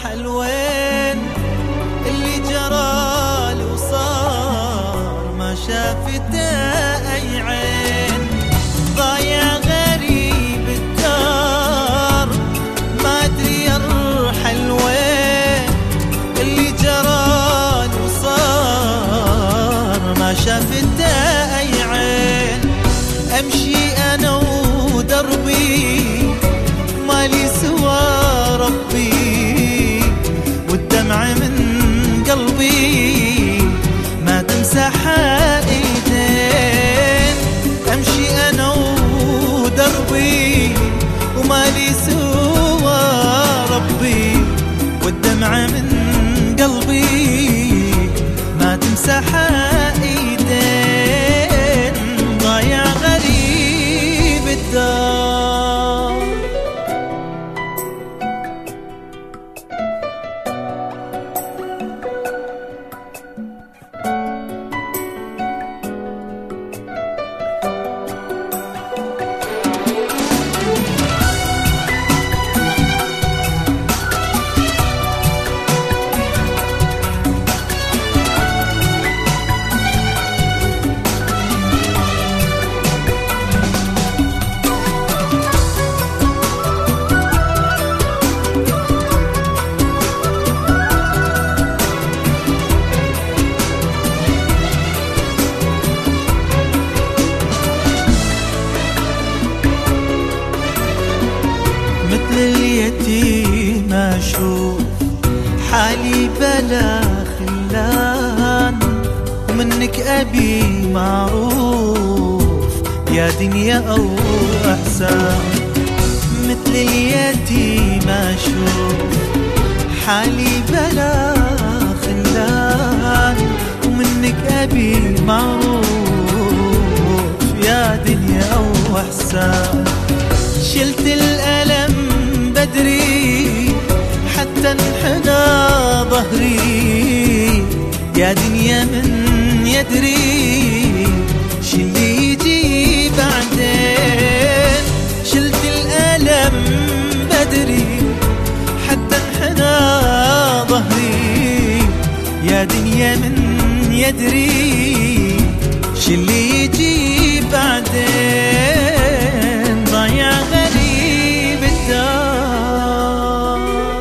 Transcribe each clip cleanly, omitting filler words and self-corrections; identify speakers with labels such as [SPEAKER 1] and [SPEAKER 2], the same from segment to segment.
[SPEAKER 1] حلوين اللي جرالي وصار ما شافته أي عين. ضايع غريب الدار ما أدري أرحل وين، اللي جرالي وصار ما شافته أي عين. أمشي أنا ودربي مالي سوى ربي، والدمع من قلبي ما تمسح ايدين. امشي انا ودربي ومالي سوى ربي، والدمع من قلبي ما تمسح ايدين. ضايع غريب الدار. مثل اليتيم أشوف حالي بلا خلان، ومنك أبي معروف يا دنيا أو أحسان. مثل اليتيم أشوف حالي بلا خلان، ومنك أبي معروف يا دنيا أو أحسان. شلت الألم بدري حتى انحنى ظهري، يا دنيا من يدري شلي يجي بعدين. شلت الألم بدري حتى انحنى ظهري، يا دنيا من يدري شلي يجي بعدين. ضايع غريب الدار.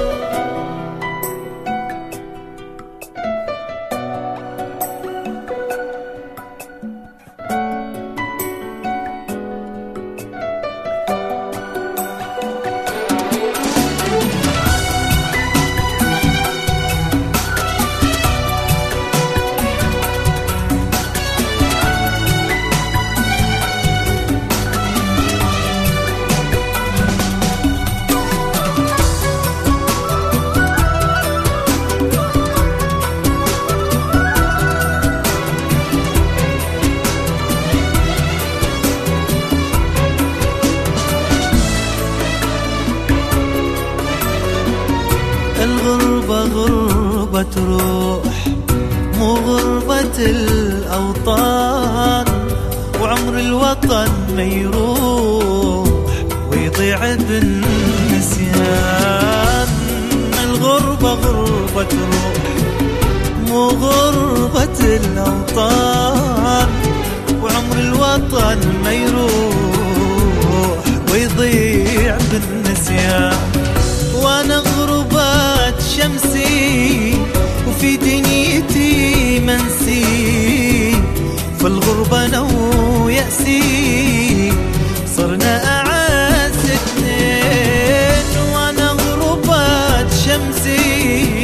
[SPEAKER 1] الغربة غربة روح مو غربة الأوطان، وعمر الوطن ما يروح ويضيع بالنسيان. الغربة غربة روح مو غربة الأوطان، وعمر الوطن ما يروح ويضيع بالنسيان. وانا غربت شمسي وفي دنيتي منسي، فالغربة انا ويأسي صرنا أعز اثنين. وانا غربت شمسي